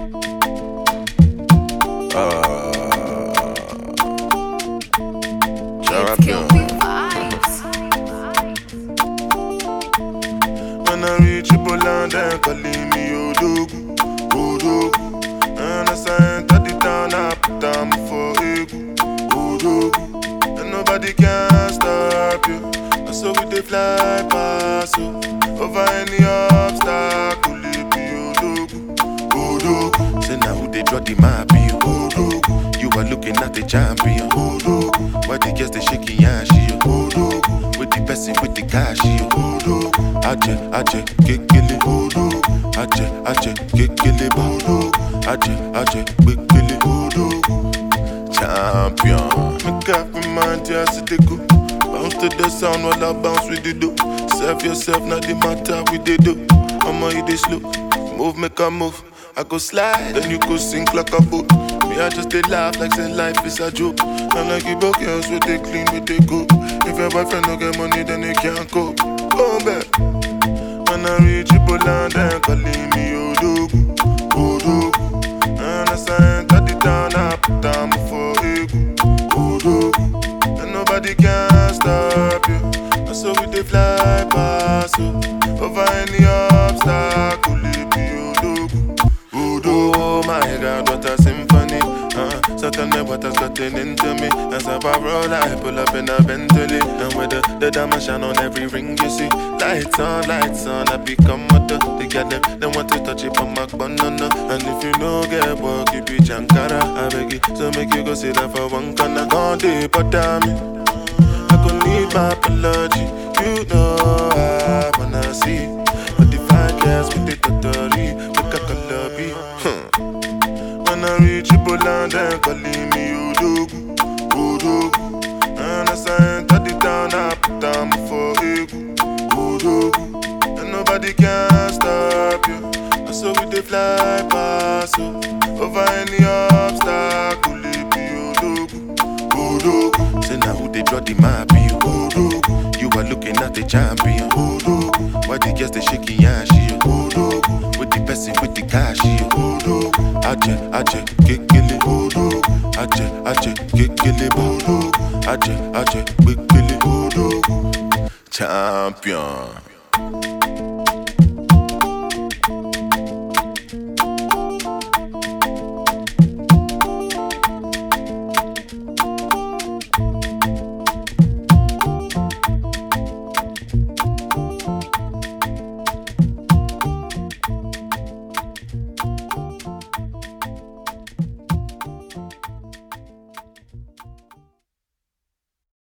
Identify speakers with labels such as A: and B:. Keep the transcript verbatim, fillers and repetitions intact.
A: Uh, champion. When I reach Poland, they calling me Odogu, Odogu. And as I enter the town, I put down for Egu, Odogu. And nobody can stop you. And so we they fly past you. Over any obstacle, it be Odogu, Odogu. Say now who they draw the map, you Odogu. You are looking at the champion, Odogu. Why the girls they shaking yan, she Odogu. With the person with the cash, you Odogu. Aje, aje, kekele, Odogu. Aje, aje, kekele, Odogu. Aje, aje, kekele, Odogu. Champion. Make up my mind, just to go. Bounce to the sound while I bounce with the do. Serve yourself, not the matter with the do. I'ma hit this slow. Move, make a move. I go slide, then you go sink like a boat. Me, I just did laugh like say life is a joke. I'm like you broke girls with they clean, with they go. If your boyfriend don't get money, then they can't go. Go back. When I reach Poland, they calling me Odogu, Odogu. And as I enter the town, I put down for Egu, Odogu. And nobody can stop you. And so we they fly past you. Over any obstacle, it be Odogu, Odogu. Oh my God, what a symphony. Uh, Certainly what has gotten into me. As I roll, I pull up in a Bentley. And with the, the diamond shine on every ring you see. Lights on, lights on, I become mother. They get them, they want to touch it on my banana. And if you know get work, you be Jankara. I beg you, so make you go sit down for one corner. Gone deep, but damn it, I could need my apology. You know I wanna see. But the fine girls with the totally, with a calabi. When I reach Poland, they calling me Odogu, Odogu. And as I enter the town, I put down for Egu, Odogu. And nobody can stop you. And so we they fly past you. Over any obstacle, it be Odogu, Odogu. Say now who they draw the map, you Odogu. You are looking at the champion, Odogu. Why the girls they shaking yan, she Odogu. With the person with the cash, you Odogu. Aje, aje, kekele, Odogu. Aje, aje, kekele, Odogu. Aje, aje, kekele, Odogu. Champion.